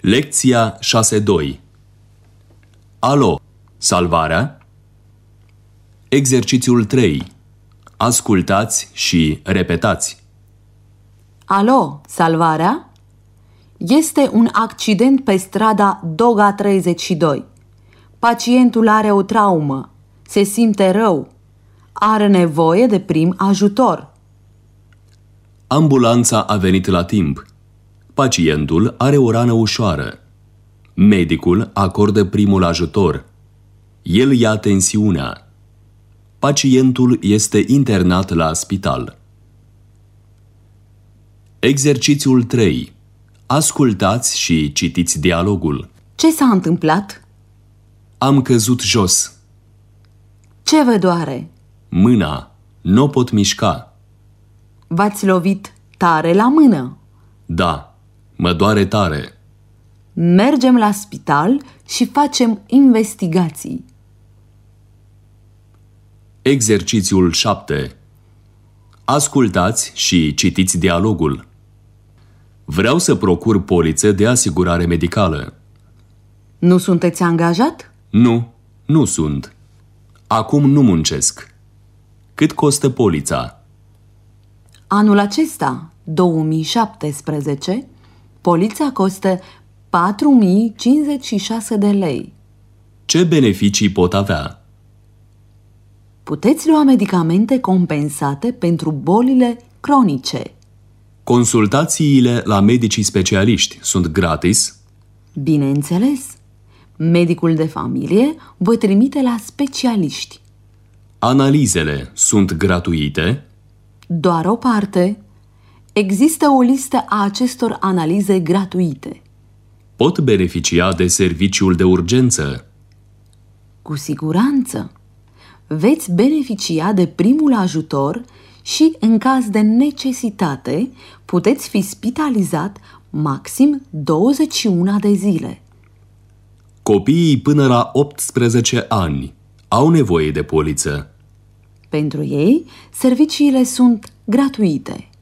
Lecția 6.2. Alo, salvarea? Exercițiul 3. Ascultați și repetați. Alo, salvarea? Este un accident pe strada Doga 32. Pacientul are o traumă, se simte rău, are nevoie de prim ajutor. Ambulanța a venit la timp. Pacientul are o rană ușoară. Medicul acordă primul ajutor. El ia tensiunea. Pacientul este internat la spital. Exercițiul 3. Ascultați și citiți dialogul. Ce s-a întâmplat? Am căzut jos. Ce vă doare? Mâna. N-o pot mișca. V-ați lovit tare la mână. Da, mă doare tare. Mergem la spital și facem investigații. Exercițiul 7. Ascultați și citiți dialogul. Vreau să procur poliță de asigurare medicală. Nu sunteți angajat? Nu sunt. Acum nu muncesc. Cât costă polița? Anul acesta, 2017, polița costă 4.056 de lei. Ce beneficii pot avea? Puteți lua medicamente compensate pentru bolile cronice. Consultațiile la medicii specialiști sunt gratis? Bineînțeles, medicul de familie vă trimite la specialiști. Analizele sunt gratuite? Doar o parte. Există o listă a acestor analize gratuite. Pot beneficia de serviciul de urgență? Cu siguranță. Veți beneficia de primul ajutor și, în caz de necesitate, puteți fi spitalizat maxim 21 de zile. Copiii până la 18 ani au nevoie de poliță. Pentru ei, serviciile sunt gratuite.